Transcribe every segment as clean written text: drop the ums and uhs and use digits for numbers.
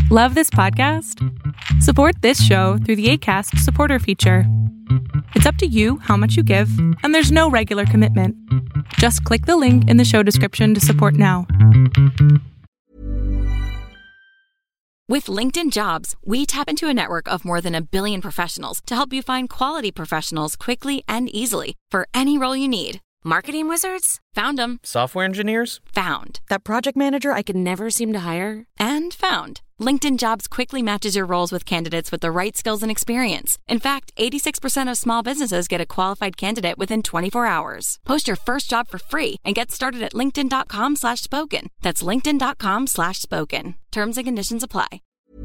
Love this podcast? Support this show through the Acast supporter feature. It's up to you how much you give, and there's no regular commitment. Just click the link in the show description to support now. With LinkedIn Jobs, we tap into a network of more than 1 billion professionals to help you find quality professionals quickly and easily for any role you need. Marketing wizards? Found them. Software engineers? Found. That project manager I could never seem to hire? And found. LinkedIn Jobs quickly matches your roles with candidates with the right skills and experience. In fact, 86% of small businesses get a qualified candidate within 24 hours. Post your first job for free and get started at linkedin.com/spoken. That's linkedin.com/spoken. Terms and conditions apply.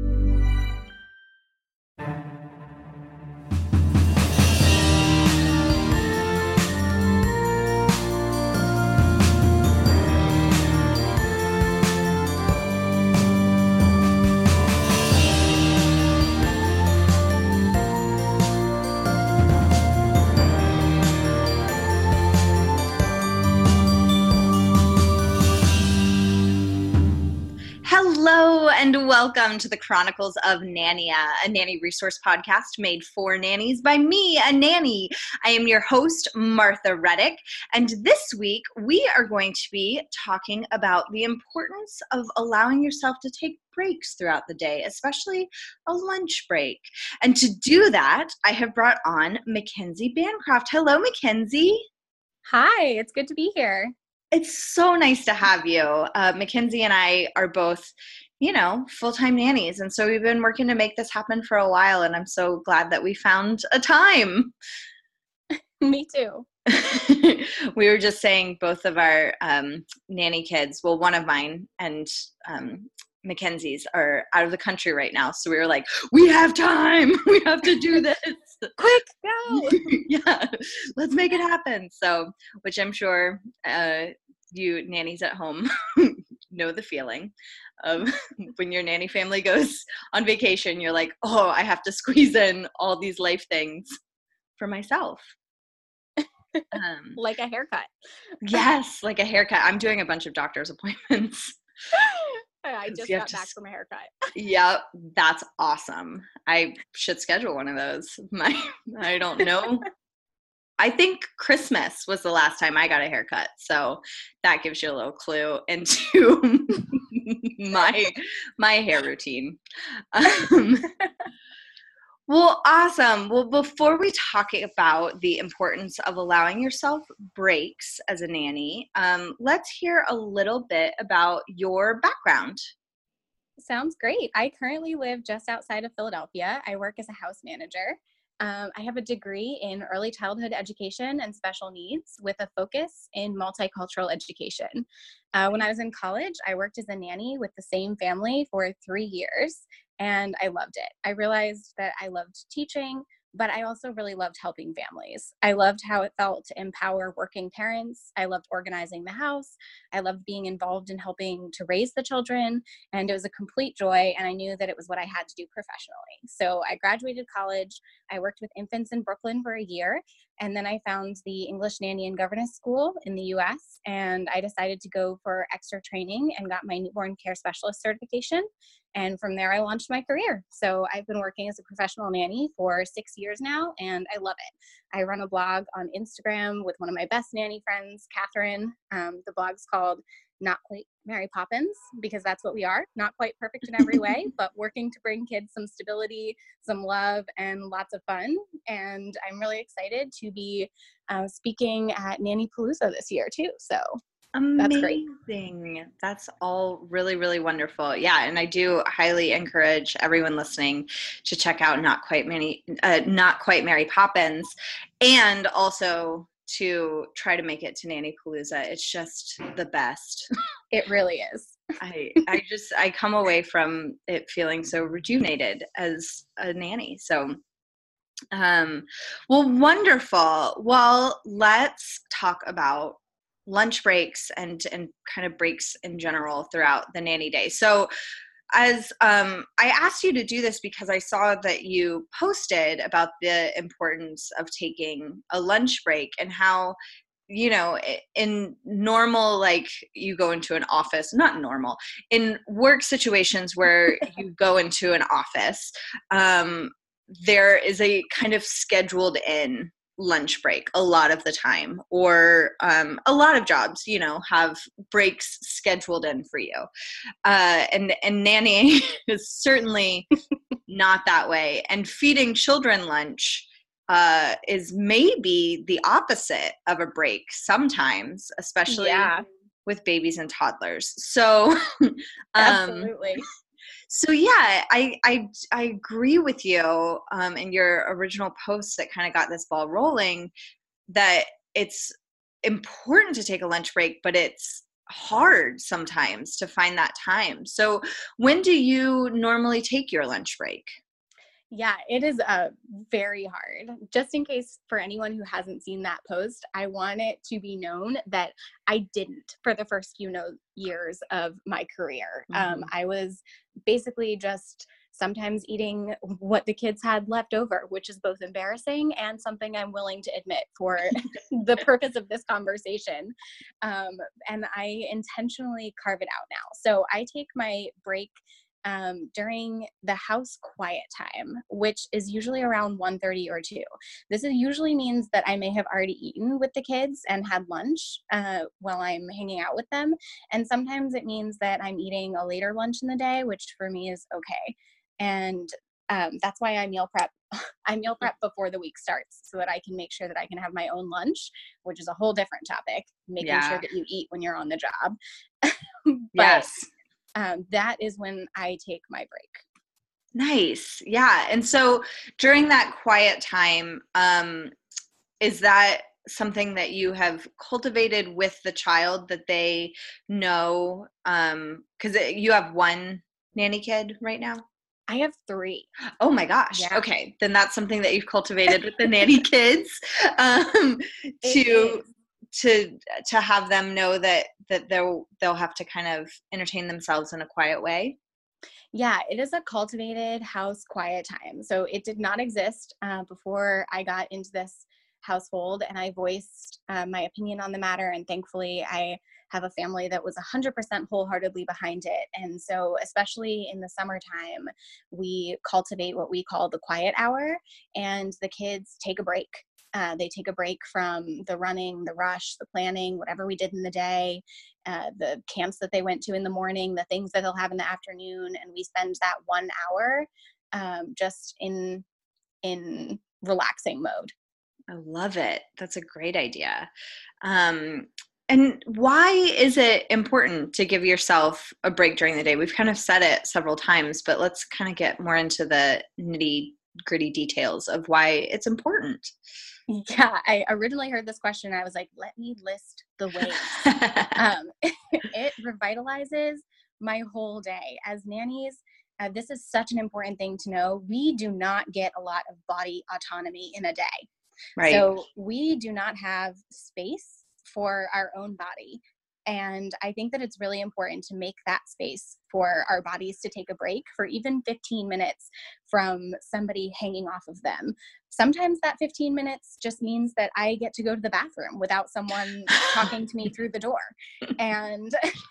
Hello and welcome to the Chronicles of Nania, a nanny resource podcast made for nannies by me, a nanny. I am your host, Martha Reddick, and this week we are going to be talking about the importance of allowing yourself to take breaks throughout the day, especially a lunch break. And to do that, I have brought on Mackenzie Bancroft. Hello, Mackenzie. Hi, it's good to be here. It's so nice to have you. Mackenzie and I are both, full-time nannies. And so we've been working to make this happen for a while. And I'm so glad that we found a time. Me too. We were just saying both of our nanny kids, well, one of mine and Mackenzie's are out of the country right now. So we were like, we have time. We have to do this. Quick, go. Yeah, let's make it happen. So, which I'm sure you nannies at home know the feeling of when your nanny family goes on vacation, you're like, oh, I have to squeeze in all these life things for myself. Like a haircut. Yes, like a haircut. I'm doing a bunch of doctor's appointments. I just got back from a haircut. Yep, that's awesome. I should schedule one of those. I don't know. I think Christmas was the last time I got a haircut, so that gives you a little clue into my hair routine. Well, awesome. Well, before we talk about the importance of allowing yourself breaks as a nanny, let's hear a little bit about your background. Sounds great. I currently live just outside of Philadelphia. I work as a house manager. I have a degree in early childhood education and special needs with a focus in multicultural education. When I was in college, I worked as a nanny with the same family for 3 years, and I loved it. I realized that I loved teaching, but I also really loved helping families. I loved how it felt to empower working parents. I loved organizing the house. I loved being involved in helping to raise the children, and it was a complete joy, and I knew that it was what I had to do professionally. So I graduated college. I worked with infants in Brooklyn for a year, and then I found the English Nanny and Governess School in the US, and I decided to go for extra training and got my newborn care specialist certification. And from there, I launched my career. So I've been working as a professional nanny for 6 years now, and I love it. I run a blog on Instagram with one of my best nanny friends, Catherine. The blog's called Not Quite Mary Poppins, because that's what we are. Not quite perfect in every way, but working to bring kids some stability, some love, and lots of fun. And I'm really excited to be speaking at Nanny Palooza this year, too. So that's great. Amazing. That's all really, really wonderful. Yeah, and I do highly encourage everyone listening to check out Not Quite Mary Poppins, and also to try to make it to Nanny Palooza. It's just the best. It really is. I come away from it feeling so rejuvenated as a nanny. So, well, wonderful. Well, let's talk about lunch breaks and kind of breaks in general throughout the nanny day. So as I asked you to do this because I saw that you posted about the importance of taking a lunch break and how in normal, like you go into an office, not normal, in work situations where you go into an office, there is a kind of scheduled in lunch break a lot of the time, or a lot of jobs, have breaks scheduled in for you. And nanny is certainly not that way. And feeding children lunch is maybe the opposite of a break sometimes, especially with babies and toddlers. So absolutely. So yeah, I agree with you in your original post that kind of got this ball rolling, that it's important to take a lunch break, but it's hard sometimes to find that time. So when do you normally take your lunch break? Yeah, it is very hard. Just in case for anyone who hasn't seen that post, I want it to be known that I didn't for the first few years of my career. I was basically just sometimes eating what the kids had left over, which is both embarrassing and something I'm willing to admit for the purpose of this conversation. And I intentionally carve it out now. So I take my break during the house quiet time, which is usually around 1:30 or 2. This usually means that I may have already eaten with the kids and had lunch while I'm hanging out with them. And sometimes it means that I'm eating a later lunch in the day, which for me is okay. And that's why I meal prep. I meal prep before the week starts so that I can make sure that I can have my own lunch, which is a whole different topic, making sure that you eat when you're on the job. Yes. That is when I take my break. Nice. Yeah. And so during that quiet time, is that something that you have cultivated with the child, that they know? Because you have one nanny kid right now? I have 3. Oh my gosh. Yeah. Okay. Then that's something that you've cultivated with the nanny kids, to have them know that they'll have to kind of entertain themselves in a quiet way. Yeah, it is a cultivated house quiet time. So it did not exist before I got into this household, and I voiced my opinion on the matter. And thankfully, I have a family that was 100% wholeheartedly behind it. And so especially in the summertime, we cultivate what we call the quiet hour, and the kids take a break. They take a break from the running, the rush, the planning, whatever we did in the day, the camps that they went to in the morning, the things that they'll have in the afternoon. And we spend that 1 hour just in relaxing mode. I love it. That's a great idea. And why is it important to give yourself a break during the day? We've kind of said it several times, but let's kind of get more into the nitty-gritty details of why it's important. Yeah, I originally heard this question. I was like, let me list the ways. It revitalizes my whole day. As nannies, this is such an important thing to know. We do not get a lot of body autonomy in a day. Right. So we do not have space for our own body. And I think that it's really important to make that space for our bodies to take a break for even 15 minutes from somebody hanging off of them. Sometimes that 15 minutes just means that I get to go to the bathroom without someone talking to me through the door. And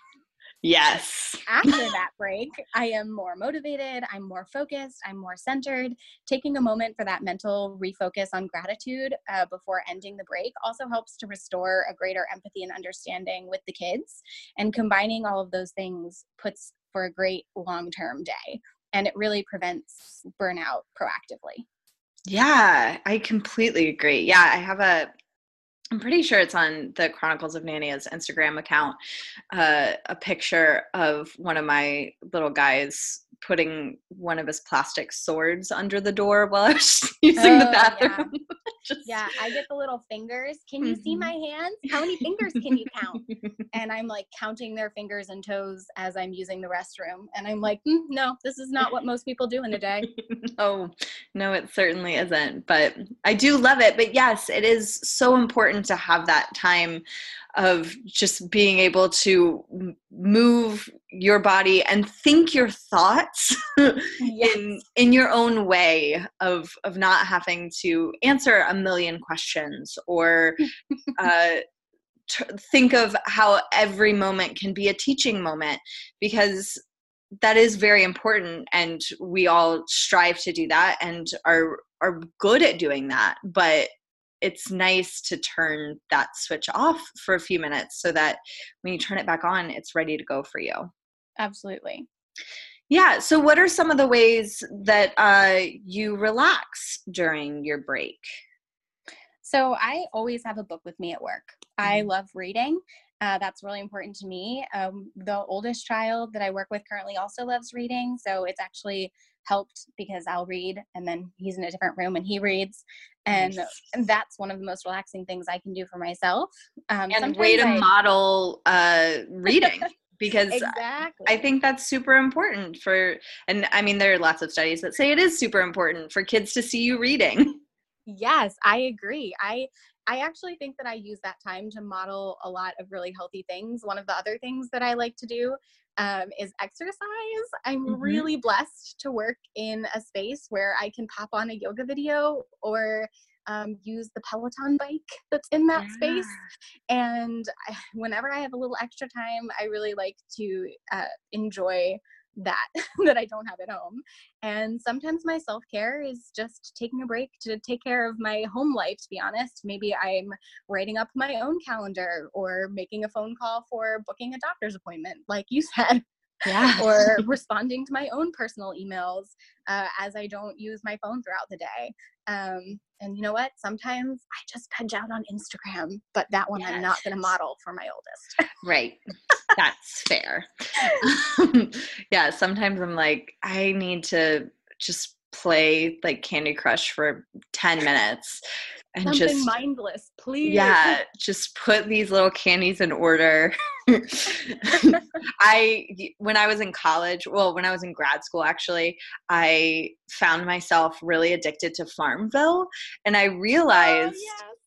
yes, after that break, I am more motivated, I'm more focused, I'm more centered. Taking a moment for that mental refocus on gratitude before ending the break also helps to restore a greater empathy and understanding with the kids. And combining all of those things puts for a great long-term day. And it really prevents burnout proactively. Yeah, I completely agree. Yeah, I'm pretty sure it's on the Chronicles of Nania's Instagram account, a picture of one of my little guys putting one of his plastic swords under the door while I was using the bathroom. Yeah, I get the little fingers. Can you see my hands? How many fingers can you count? And I'm like counting their fingers and toes as I'm using the restroom. And I'm like, no, this is not what most people do in a day. No, it certainly isn't. But I do love it. But yes, it is so important to have that time of just being able to move your body and think your thoughts in your own way, of not having to answer a million questions or think of how every moment can be a teaching moment, because that is very important, and we all strive to do that and are good at doing that. But it's nice to turn that switch off for a few minutes so that when you turn it back on, it's ready to go for you. Absolutely. Yeah. So what are some of the ways that you relax during your break? So I always have a book with me at work. I love reading. That's really important to me. The oldest child that I work with currently also loves reading. So it's actually helped because I'll read and then he's in a different room and he reads. And that's one of the most relaxing things I can do for myself. And way to model reading. Because exactly. I think that's super important and I mean, there are lots of studies that say it is super important for kids to see you reading. Yes, I agree. I actually think that I use that time to model a lot of really healthy things. One of the other things that I like to do is exercise. I'm really blessed to work in a space where I can pop on a yoga video or use the Peloton bike that's in that space. And whenever I have a little extra time, I really like to enjoy that I don't have at home. And sometimes my self-care is just taking a break to take care of my home life, to be honest. Maybe I'm writing up my own calendar or making a phone call for booking a doctor's appointment, like you said. Yeah. Or responding to my own personal emails as I don't use my phone throughout the day. And you know what? Sometimes I just veg out on Instagram, but that one I'm not going to model for my oldest. Right. That's fair. Yeah. Sometimes I'm like, I need to just play like Candy Crush for 10 minutes and something just mindless, please. Yeah. Just put these little candies in order. When I was in college, when I was in grad school, actually, I found myself really addicted to Farmville. And I realized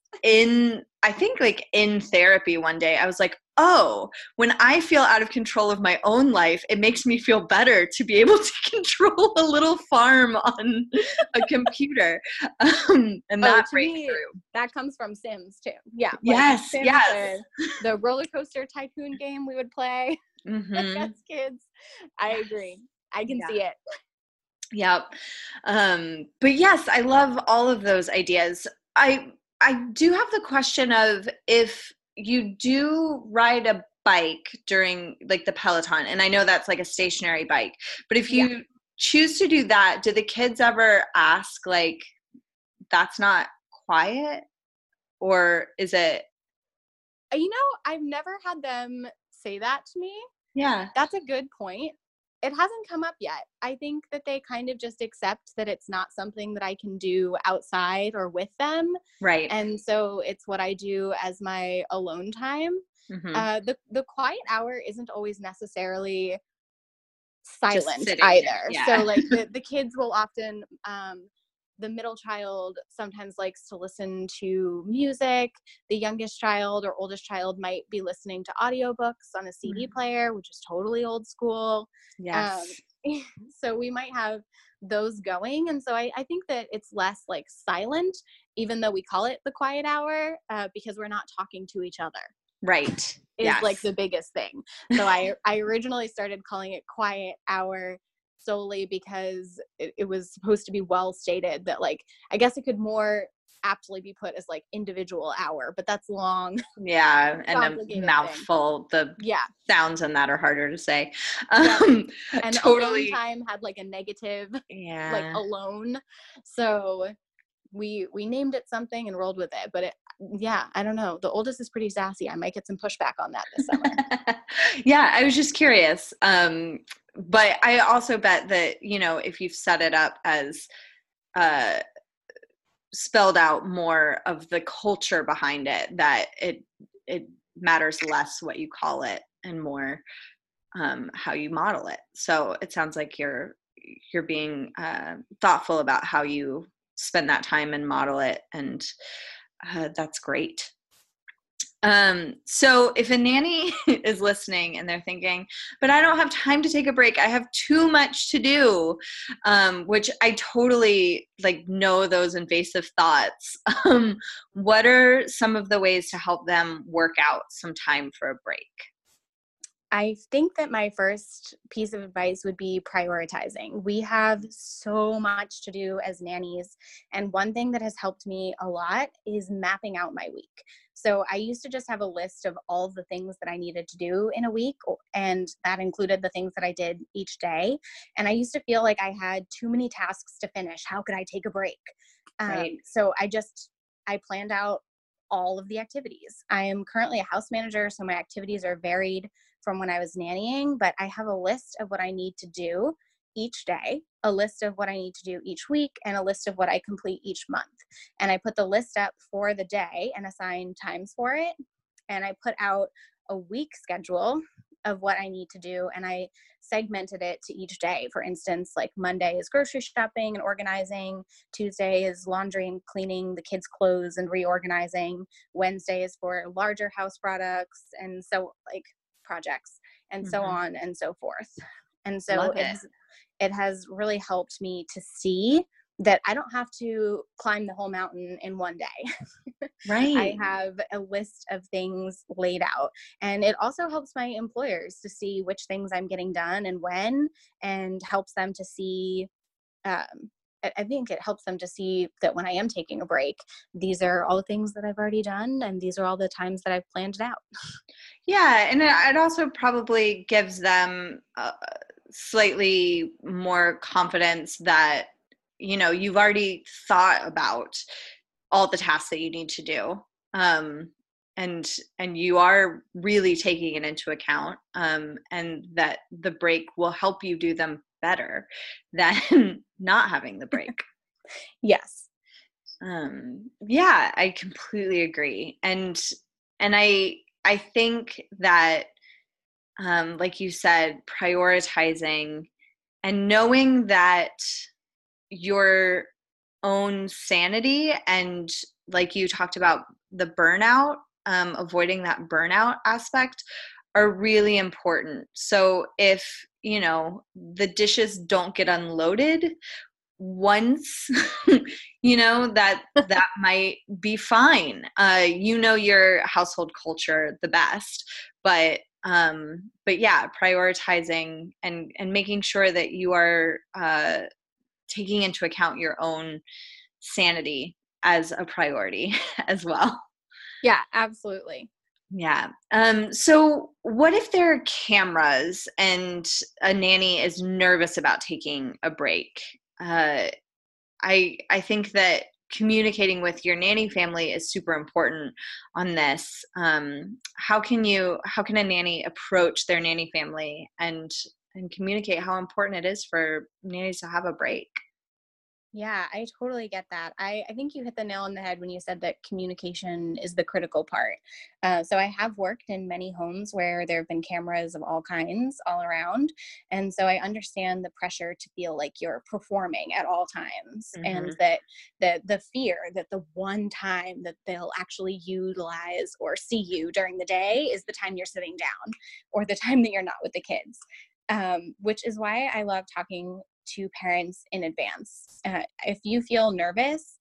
I think like in therapy one day, I was like, oh, when I feel out of control of my own life, it makes me feel better to be able to control a little farm on a computer. And that breakthrough. That comes from Sims too. Yeah. Yes. Sims, yes. The roller coaster tycoon game we would play as kids. I agree. I can see it. Yep. But yes, I love all of those ideas. I do have the question of, if you do ride a bike during like the Peloton, and I know that's like a stationary bike, but if you choose to do that, do the kids ever ask like, that's not quiet? Or is it? I've never had them say that to me. Yeah. That's a good point. It hasn't come up yet. I think that they kind of just accept that it's not something that I can do outside or with them. Right. And so it's what I do as my alone time. The quiet hour isn't always necessarily silent either. Yeah. So like the kids will often, the middle child sometimes likes to listen to music. The youngest child or oldest child might be listening to audiobooks on a CD player, which is totally old school. Yes. So we might have those going. And so I think that it's less like silent, even though we call it the quiet hour, because we're not talking to each other. Right. Is like the biggest thing. So I originally started calling it quiet hour solely because it was supposed to be well stated that, like, I guess it could more aptly be put as like individual hour, but that's long. Yeah. And a mouthful. The sounds in that are harder to say. And totally. alone time had like a negative, like alone. So we named it something and rolled with it, but I don't know. The oldest is pretty sassy. I might get some pushback on that this summer. Yeah. I was just curious. But I also bet that, if you've set it up as spelled out more of the culture behind it, that it matters less what you call it and more how you model it. So it sounds like you're being thoughtful about how you spend that time and model it, and that's great. So if a nanny is listening and they're thinking, but I don't have time to take a break, I have too much to do, which I totally know those invasive thoughts. What are some of the ways to help them work out some time for a break? I think that my first piece of advice would be prioritizing. We have so much to do as nannies. And one thing that has helped me a lot is mapping out my week. So I used to just have a list of all of the things that I needed to do in a week, and that included the things that I did each day. And I used to feel like I had too many tasks to finish. How could I take a break? Right. So I planned out all of the activities. I am currently a house manager, so my activities are varied from when I was nannying, but I have a list of what I need to do each day, a list of what I need to do each week, and a list of what I complete each month. And I put the list up for the day and assign times for it. And I put out a week schedule of what I need to do, and I segmented it to each day. For instance, like Monday is grocery shopping and organizing, Tuesday is laundry and cleaning the kids' clothes and reorganizing, Wednesday is for larger house products, and so projects, and so on and so forth. And so it has really helped me to see that I don't have to climb the whole mountain in one day. Right. I have a list of things laid out. And it also helps my employers to see which things I'm getting done and when, and helps them to see, I think it helps them to see that when I am taking a break, these are all the things that I've already done, and these are all the times that I've planned it out. Yeah, and it also probably gives them slightly more confidence that, you've already thought about all the tasks that you need to do. And you are really taking it into account, and that the break will help you do them better than not having the break. Yes. Yeah, I completely agree. And I think that, like you said, prioritizing and knowing that your own sanity, and like you talked about, the burnout, avoiding that burnout aspect, are really important. So if, the dishes don't get unloaded once, that might be fine. Your household culture the best, but yeah, prioritizing and making sure that you are taking into account your own sanity as a priority as well. Yeah, absolutely. Yeah. So what if there are cameras and a nanny is nervous about taking a break? I think that communicating with your nanny family is super important on this. How can a nanny approach their nanny family and communicate how important it is for nannies to have a break? Yeah, I totally get that. I think you hit the nail on the head when you said that communication is the critical part. So I have worked in many homes where there have been cameras of all kinds all around. And so I understand the pressure to feel like you're performing at all times, and that the fear that the one time that they'll actually utilize or see you during the day is the time you're sitting down or the time that you're not with the kids. Which is why I love talking to parents in advance. If you feel nervous,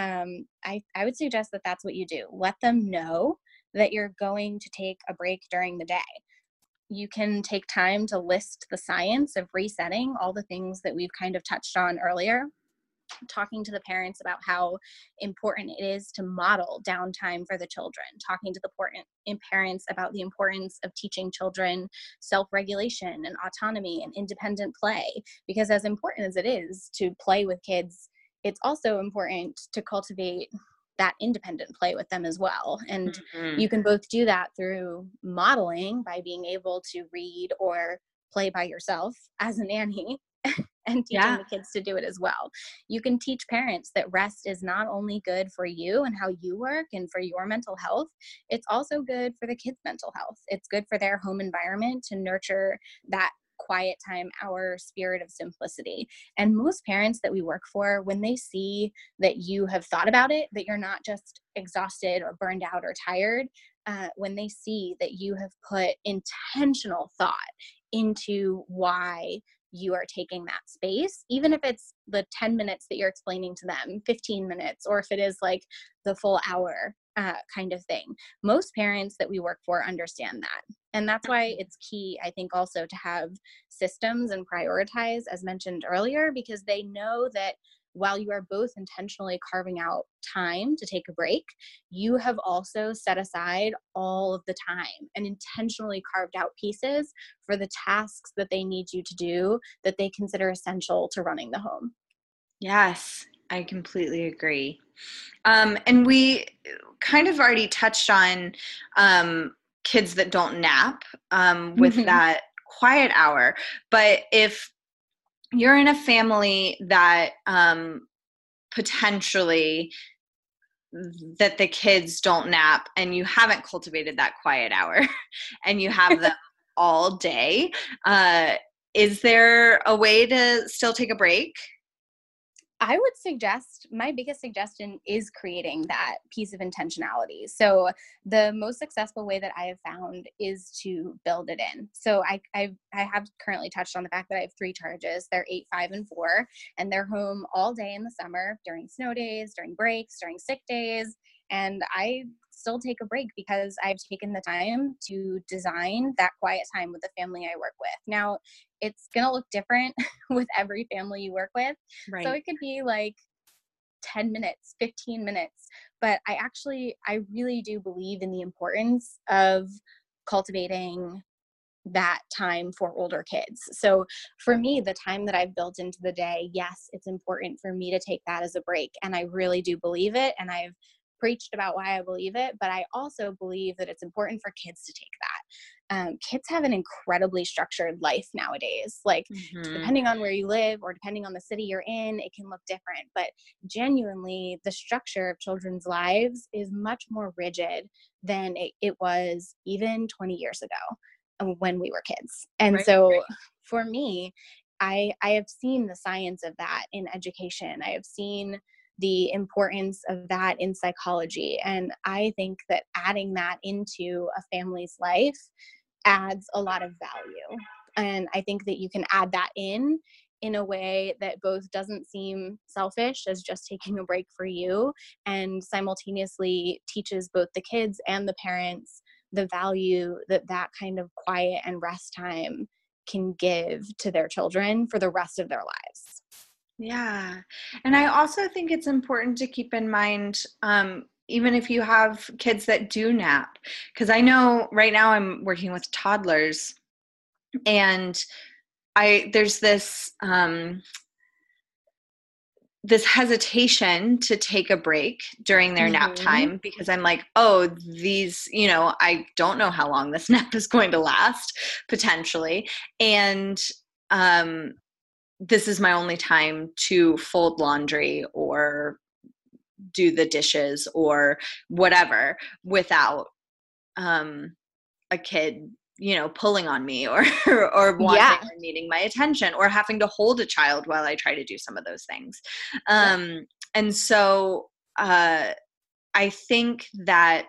I would suggest that that's what you do. Let them know that you're going to take a break during the day. You can take time to list the science of resetting, all the things that we've kind of touched on earlier, talking to the parents about how important it is to model downtime for the children, talking to the parents about the importance of teaching children self-regulation and autonomy and independent play, because as important as it is to play with kids, it's also important to cultivate that independent play with them as well. And you can both do that through modeling by being able to read or play by yourself as a nanny, and teaching the kids to do it as well. You can teach parents that rest is not only good for you and how you work and for your mental health, it's also good for the kids' mental health. It's good for their home environment to nurture that quiet time, our spirit of simplicity. And most parents that we work for, when they see that you have thought about it, that you're not just exhausted or burned out or tired, when they see that you have put intentional thought into why you are taking that space, even if it's the 10 minutes that you're explaining to them, 15 minutes, or if it is like the full hour kind of thing. Most parents that we work for understand that. And that's why it's key, I think, also to have systems and prioritize, as mentioned earlier, because they know that while you are both intentionally carving out time to take a break, you have also set aside all of the time and intentionally carved out pieces for the tasks that they need you to do that they consider essential to running the home. Yes, I completely agree. And we kind of already touched on kids that don't nap with that quiet hour. But if you're in a family that potentially that the kids don't nap and you haven't cultivated that quiet hour and you have them all day, is there a way to still take a break? I would suggest, my biggest suggestion is creating that piece of intentionality. So the most successful way that I have found is to build it in. So I have currently touched on the fact that I have 3 charges. They're 8, 5, and 4, and they're home all day in the summer, during snow days, during breaks, during sick days. And I still take a break because I've taken the time to design that quiet time with the family I work with. Now, it's going to look different with every family you work with. Right. So it could be like 10 minutes, 15 minutes. But I really do believe in the importance of cultivating that time for older kids. So for me, the time that I've built into the day, yes, it's important for me to take that as a break. And I really do believe it. And I've preached about why I believe it, but I also believe that it's important for kids to take that. Kids have an incredibly structured life nowadays. Like depending on where you live or depending on the city you're in, it can look different. But genuinely, the structure of children's lives is much more rigid than it was even 20 years ago when we were kids. And for me, I have seen the science of that in education. I have seen the importance of that in psychology. And I think that adding that into a family's life adds a lot of value. And I think that you can add that in a way that both doesn't seem selfish as just taking a break for you, and simultaneously teaches both the kids and the parents the value that that kind of quiet and rest time can give to their children for the rest of their lives. Yeah. And I also think it's important to keep in mind, even if you have kids that do nap, because I know right now I'm working with toddlers, and there's this this hesitation to take a break during their nap time, because I'm like, oh, these, I don't know how long this nap is going to last potentially. And this is my only time to fold laundry or do the dishes or whatever without a kid, pulling on me or wanting or needing my attention, or having to hold a child while I try to do some of those things. And so I think that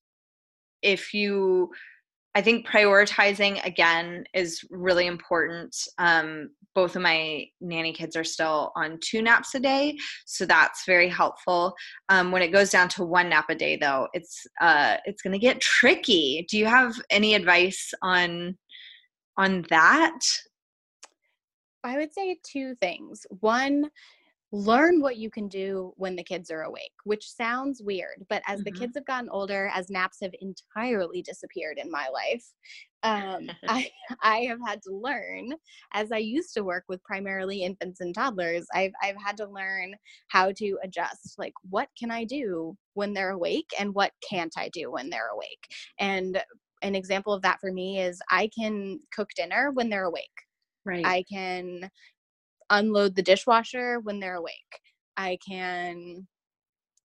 I think prioritizing, again, is really important. Both of my nanny kids are still on 2 naps a day, so that's very helpful. When it goes down to 1 nap a day, though, it's going to get tricky. Do you have any advice on that? I would say 2 things. 1, learn what you can do when the kids are awake, which sounds weird, but as the kids have gotten older, as naps have entirely disappeared in my life, I have had to learn, as I used to work with primarily infants and toddlers, I've had to learn how to adjust, like, what can I do when they're awake and what can't I do when they're awake? And an example of that for me is I can cook dinner when they're awake. Right. I can unload the dishwasher when they're awake. I can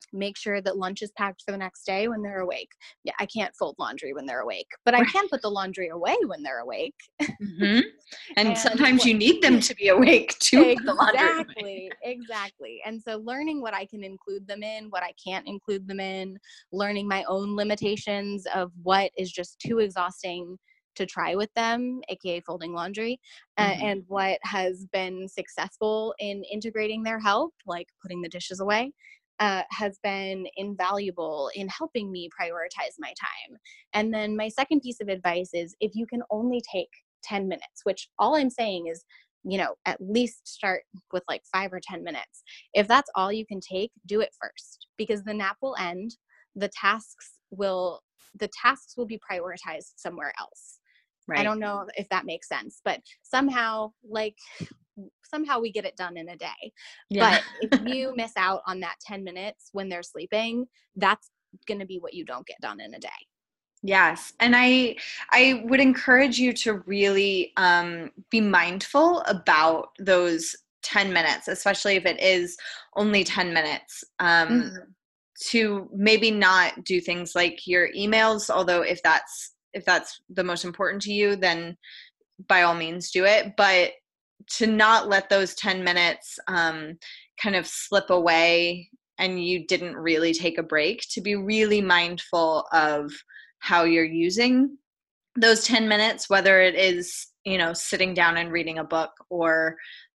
make sure that lunch is packed for the next day when they're awake. Yeah, I can't fold laundry when they're awake, but I can put the laundry away when they're awake. Mm-hmm. And sometimes you need them to be awake to put the laundry away. Exactly. And so learning what I can include them in, what I can't include them in, learning my own limitations of what is just too exhausting to try with them, aka folding laundry, and what has been successful in integrating their help, like putting the dishes away, has been invaluable in helping me prioritize my time. And then my second piece of advice is, if you can only take 10 minutes, which all I'm saying is, at least start with like 5 or 10 minutes. If that's all you can take, do it first, because the nap will end. The tasks will be prioritized somewhere else. Right. I don't know if that makes sense, but somehow we get it done in a day. Yeah. But if you miss out on that 10 minutes when they're sleeping, that's going to be what you don't get done in a day. Yes. And I would encourage you to really be mindful about those 10 minutes, especially if it is only 10 minutes, to maybe not do things like your emails, although if that's the most important to you, then by all means do it. But to not let those 10 minutes kind of slip away and you didn't really take a break, to be really mindful of how you're using those 10 minutes, whether it is, sitting down and reading a book or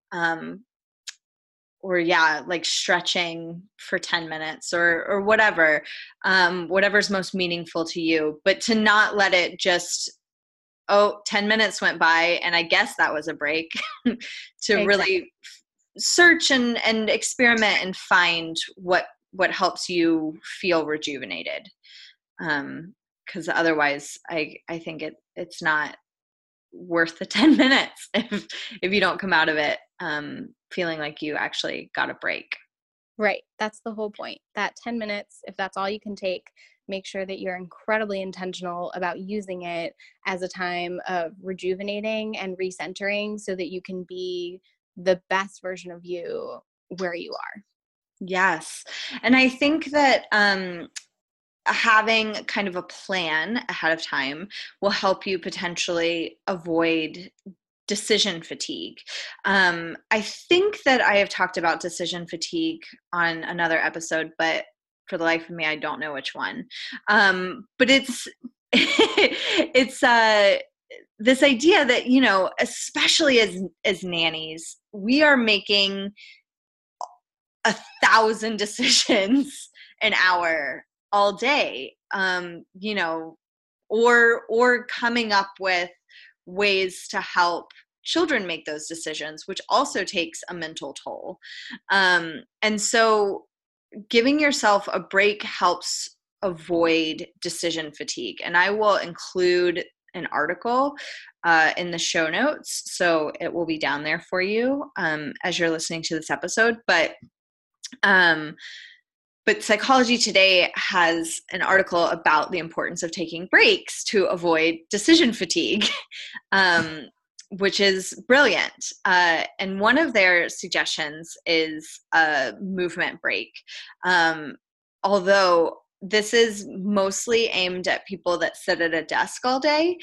like stretching for 10 minutes or whatever, whatever's most meaningful to you, but to not let it just, 10 minutes went by and I guess that was a break, to exactly. Really search and experiment and find what helps you feel rejuvenated. Because otherwise I think it's not worth the 10 minutes if you don't come out of it feeling like you actually got a break. Right. That's the whole point. That 10 minutes, if that's all you can take, make sure that you're incredibly intentional about using it as a time of rejuvenating and recentering so that you can be the best version of you where you are. Yes. And I think that having kind of a plan ahead of time will help you potentially avoid decision fatigue. I think that I have talked about decision fatigue on another episode, but for the life of me, I don't know which one. But it's this idea that, especially as nannies, we are making 1,000 decisions an hour all day, or coming up with ways to help children make those decisions, which also takes a mental toll. And so giving yourself a break helps avoid decision fatigue. And I will include an article in the show notes, so it will be down there for you as you're listening to this episode. But Psychology Today has an article about the importance of taking breaks to avoid decision fatigue, which is brilliant. And one of their suggestions is a movement break. Although this is mostly aimed at people that sit at a desk all day.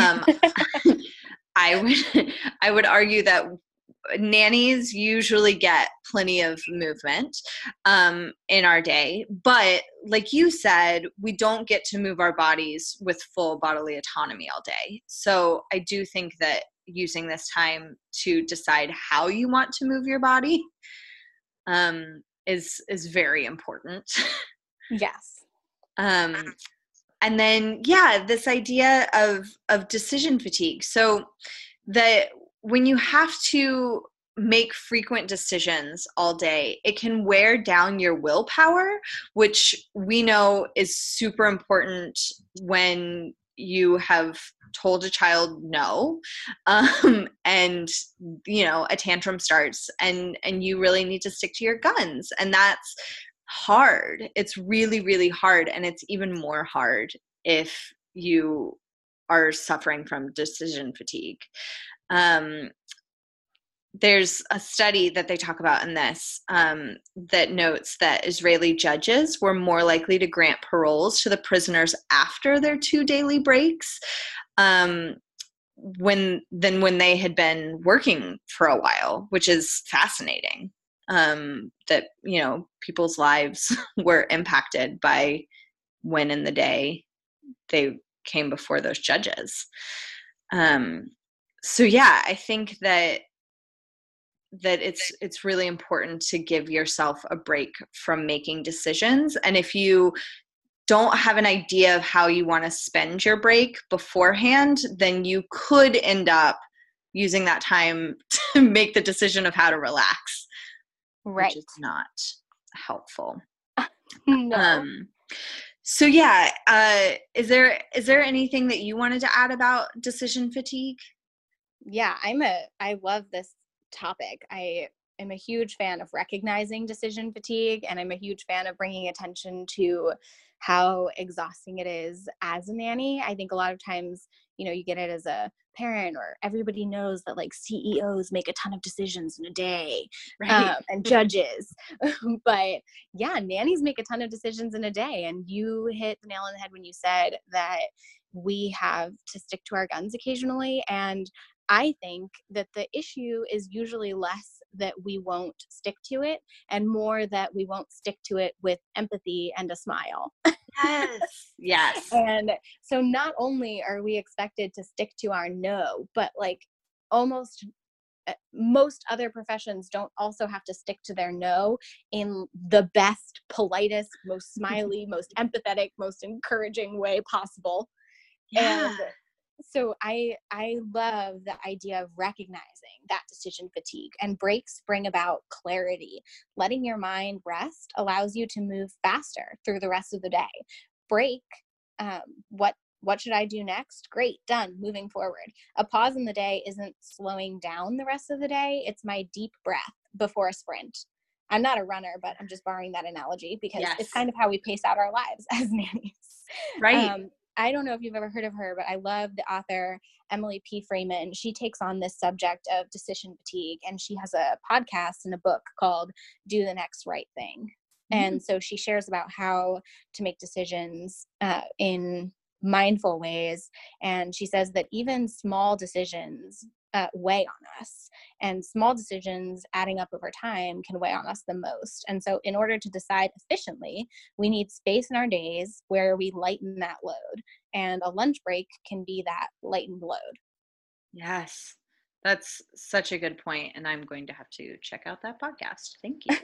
I would argue that nannies usually get plenty of movement in our day, but like you said, we don't get to move our bodies with full bodily autonomy all day. So I do think that using this time to decide how you want to move your body is very important. Yes. And then, this idea of decision fatigue. So that when you have to make frequent decisions all day, it can wear down your willpower, which we know is super important when you have told a child no, and a tantrum starts and you really need to stick to your guns. And that's hard. It's really, really hard. And it's even more hard if you are suffering from decision fatigue. there's a study that they talk about in this that notes that Israeli judges were more likely to grant paroles to the prisoners after their 2 daily breaks than when they had been working for a while, which is fascinating. That, you know, people's lives were impacted by when in the day they came before those judges. So yeah, I think that it's really important to give yourself a break from making decisions. And if you don't have an idea of how you want to spend your break beforehand, then you could end up using that time to make the decision of how to relax, right? Which is not helpful. No. So yeah, is there anything that you wanted to add about decision fatigue? Yeah, I love this topic. I am a huge fan of recognizing decision fatigue, and I'm a huge fan of bringing attention to how exhausting it is as a nanny. I think a lot of times, you know, you get it as a parent, or everybody knows that like CEOs make a ton of decisions in a day, right? And judges. But yeah, nannies make a ton of decisions in a day. And you hit the nail on the head when you said that we have to stick to our guns occasionally. And I think that the issue is usually less that we won't stick to it and more that we won't stick to it with empathy and a smile. Yes. And so not only are we expected to stick to our no, but like almost most other professions don't also have to stick to their no in the best, politest, most smiley, most empathetic, most encouraging way possible. Yeah. And so I love the idea of recognizing that decision fatigue, and breaks bring about clarity. Letting your mind rest allows you to move faster through the rest of the day. Break, what should I do next? Great, done, moving forward. A pause in the day isn't slowing down the rest of the day. It's my deep breath before a sprint. I'm not a runner, but I'm just borrowing that analogy because it's kind of how we pace out our lives as nannies. Right. I don't know if you've ever heard of her, but I love the author Emily P. Freeman. She takes on this subject of decision fatigue, and she has a podcast and a book called Do the Next Right Thing. Mm-hmm. And so she shares about how to make decisions in mindful ways. And she says that even small decisions weigh on us, and small decisions adding up over time can weigh on us the most. And so in order to decide efficiently, we need space in our days where we lighten that load, and a lunch break can be that lightened load. Yes, that's such a good point, and I'm going to have to check out that podcast. Thank you.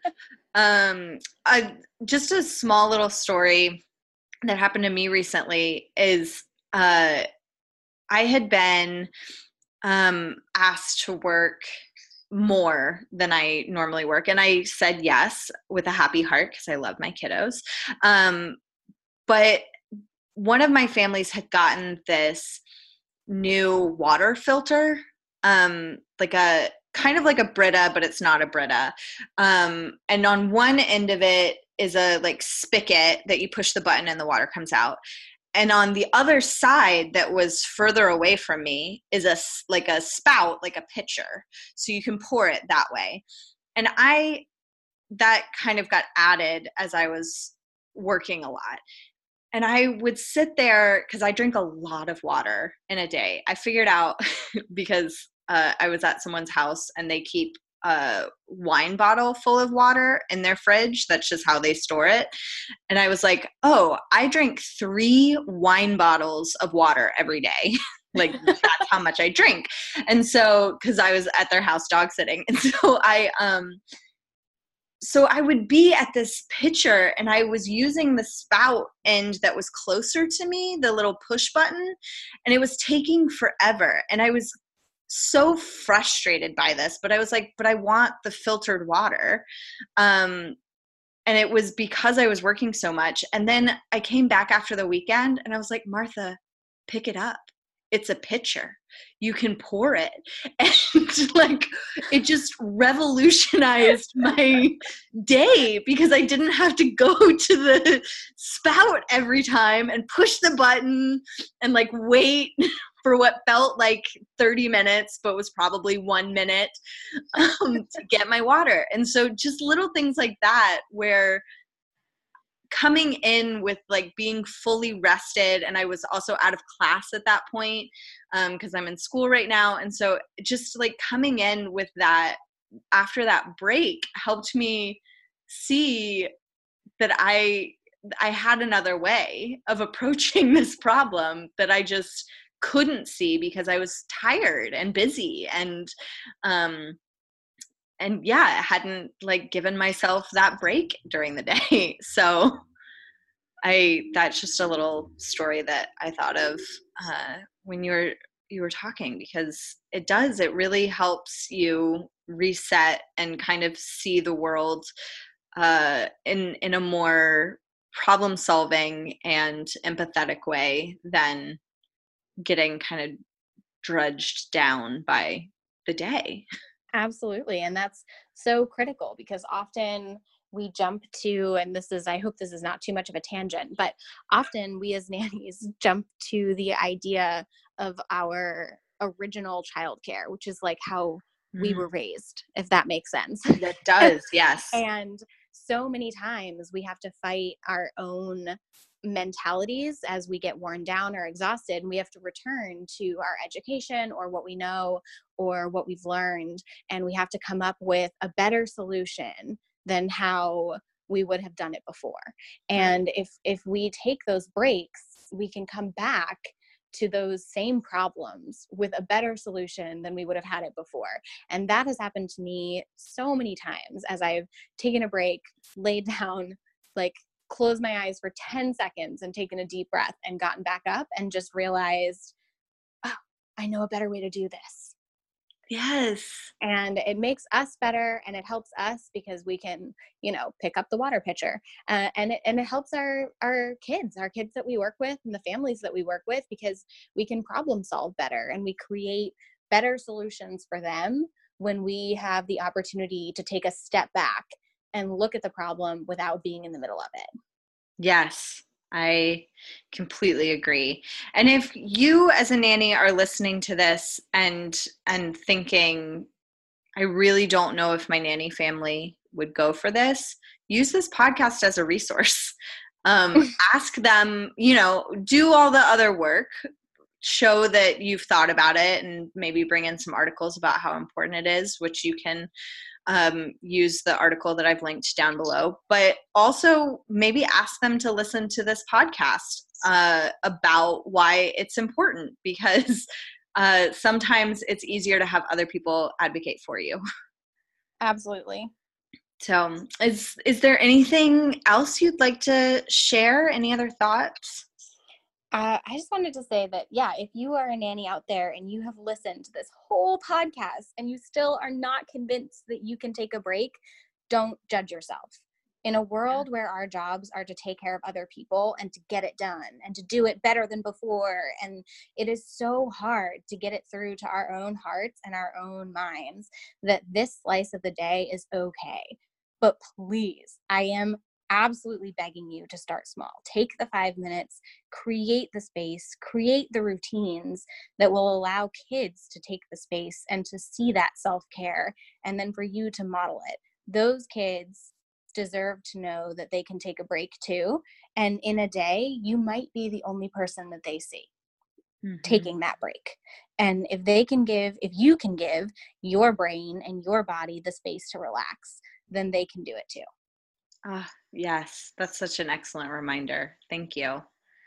Just a small little story that happened to me recently is I had been asked to work more than I normally work. And I said yes with a happy heart because I love my kiddos. But one of my families had gotten this new water filter, like a kind of like a Brita, but it's not a Brita. And on one end of it is a like spigot that you push the button and the water comes out. And on the other side that was further away from me is a spout, like a pitcher. So you can pour it that way. And that kind of got added as I was working a lot. And I would sit there because I drink a lot of water in a day. I figured out because I was at someone's house and they keep a wine bottle full of water in their fridge. That's just how they store it. And I was like, oh, I drink 3 wine bottles of water every day. Like that's how much I drink. And so, cause I was at their house dog sitting. And so I would be at this pitcher and I was using the spout end that was closer to me, the little push button, and it was taking forever. And I was so frustrated by this, but I was like, but I want the filtered water. And it was because I was working so much. And then I came back after the weekend and I was like, Martha, pick it up. It's a pitcher. You can pour it. And like, it just revolutionized my day because I didn't have to go to the spout every time and push the button and like wait for what felt like 30 minutes, but was probably 1 minute to get my water. And so just little things like that, where coming in with like being fully rested, and I was also out of class at that point because I'm in school right now. And so just like coming in with that after that break helped me see that I had another way of approaching this problem that I just couldn't see because I was tired and busy and yeah, I hadn't like given myself that break during the day. So that's just a little story that I thought of when you were talking, because it really helps you reset and kind of see the world in a more problem solving and empathetic way than getting kind of drudged down by the day. Absolutely. And that's so critical, because often we jump to, and I hope this is not too much of a tangent, but often we as nannies jump to the idea of our original childcare, which is like how we were raised, if that makes sense. That does, yes. And so many times we have to fight our own mentalities as we get worn down or exhausted, and we have to return to our education or what we know or what we've learned, and we have to come up with a better solution than how we would have done it before. And if we take those breaks, we can come back to those same problems with a better solution than we would have had it before. And that has happened to me so many times as I've taken a break, laid down, like closed my eyes for 10 seconds and taken a deep breath and gotten back up and just realized, oh, I know a better way to do this. Yes. And it makes us better, and it helps us because we can, pick up the water pitcher, and it helps our kids that we work with and the families that we work with, because we can problem solve better and we create better solutions for them when we have the opportunity to take a step back and look at the problem without being in the middle of it. Yes. I completely agree. And if you as a nanny are listening to this and thinking, I really don't know if my nanny family would go for this, use this podcast as a resource. Ask them, do all the other work, show that you've thought about it, and maybe bring in some articles about how important it is, which you can use the article that I've linked down below, but also maybe ask them to listen to this podcast about why it's important, because sometimes it's easier to have other people advocate for you. Absolutely. So is there anything else you'd like to share? Any other thoughts? I just wanted to say that, if you are a nanny out there and you have listened to this whole podcast and you still are not convinced that you can take a break, don't judge yourself. In a world where our jobs are to take care of other people and to get it done and to do it better than before, and it is so hard to get it through to our own hearts and our own minds, that this slice of the day is okay. But please, I am absolutely begging you to start small. Take the 5 minutes, create the space, create the routines that will allow kids to take the space and to see that self-care, and then for you to model it. Those kids deserve to know that they can take a break too. And in a day, you might be the only person that they see taking that break. And if you can give your brain and your body the space to relax, then they can do it too. Yes, that's such an excellent reminder. Thank you.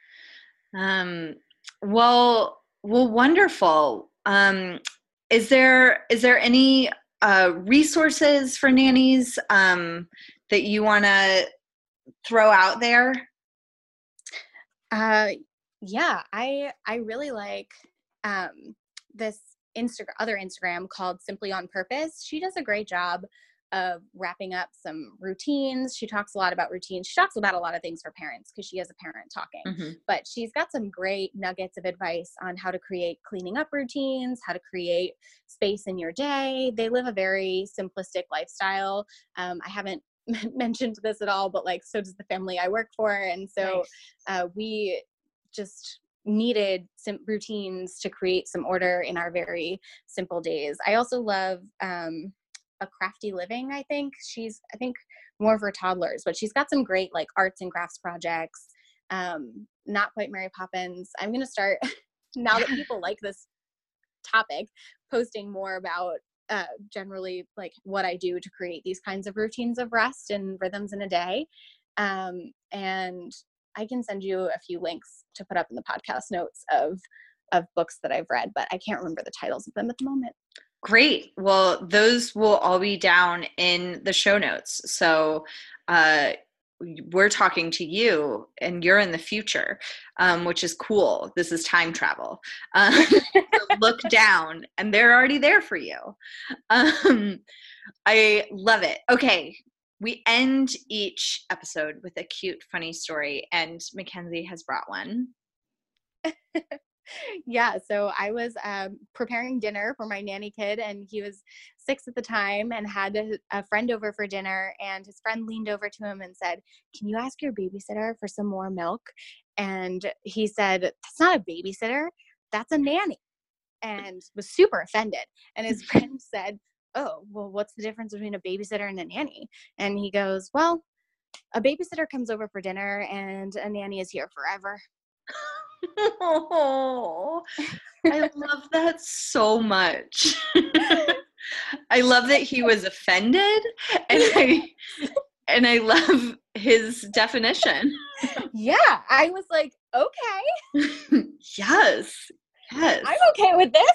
Well, wonderful. Is there any resources for nannies that you want to throw out there? Yeah, I really like this Instagram called Simply on Purpose. She does a great job of wrapping up some routines. She talks a lot about routines. She talks about a lot of things for parents because she is a parent talking, but she's got some great nuggets of advice on how to create cleaning up routines, how to create space in your day. They live a very simplistic lifestyle. I haven't mentioned this at all, but so does the family I work for. And so we needed some routines to create some order in our very simple days. I also love A Crafty Living. I think more for toddlers, but she's got some great like arts and crafts projects. Not Quite Mary Poppins. I'm going to start now that people like this topic, posting more about generally like what I do to create these kinds of routines of rest and rhythms in a day. And I can send you a few links to put up in the podcast notes of books that I've read, but I can't remember the titles of them at the moment. Great. Well, those will all be down in the show notes. So we're talking to you and you're in the future, which is cool. This is time travel. So look down and they're already there for you. I love it. Okay. We end each episode with a cute, funny story, and Mackenzie has brought one. Yeah, so I was preparing dinner for my nanny kid, and he was 6 at the time and had a friend over for dinner, and his friend leaned over to him and said, "Can you ask your babysitter for some more milk?" And he said, "That's not a babysitter, that's a nanny," and was super offended. And his friend said, "Oh, well, what's the difference between a babysitter and a nanny?" And he goes, "Well, a babysitter comes over for dinner and a nanny is here forever." Oh, I love that so much. I love that he was offended, and I love his definition. Yeah, I was like, okay. Yes. I'm okay with this.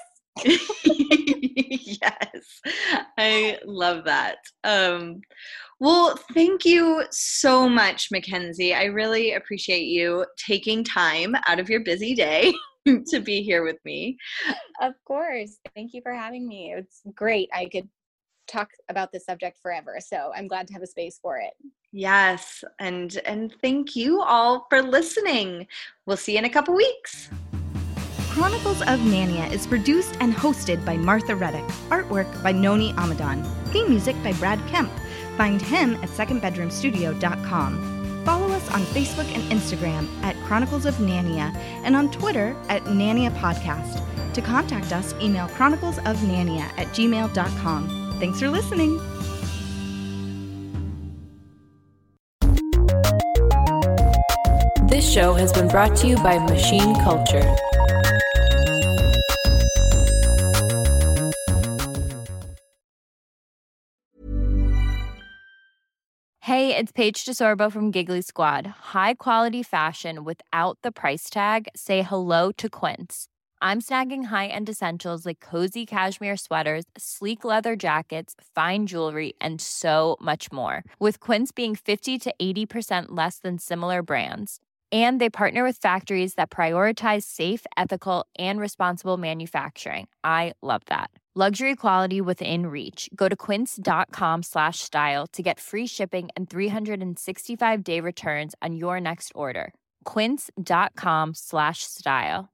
Yes, I love that. Well, thank you so much, Mackenzie. I really appreciate you taking time out of your busy day to be here with me. Of course. Thank you for having me. It's great. I could talk about this subject forever, so I'm glad to have a space for it. Yes, and thank you all for listening. We'll see you in a couple weeks. Chronicles of Nania is produced and hosted by Martha Reddick. Artwork by Noni Amadon. Theme music by Brad Kemp. Find him at secondbedroomstudio.com. Follow us on Facebook and Instagram at Chronicles of Nania and on Twitter at Nania Podcast. To contact us, email chroniclesofnania@gmail.com. Thanks for listening. This show has been brought to you by Machine Culture. Hey, it's Paige DeSorbo from Giggly Squad. High quality fashion without the price tag. Say hello to Quince. I'm snagging high-end essentials like cozy cashmere sweaters, sleek leather jackets, fine jewelry, and so much more. With Quince being 50 to 80% less than similar brands. And they partner with factories that prioritize safe, ethical, and responsible manufacturing. I love that. Luxury quality within reach. Go to quince.com/style to get free shipping and 365-day returns on your next order. Quince.com/style.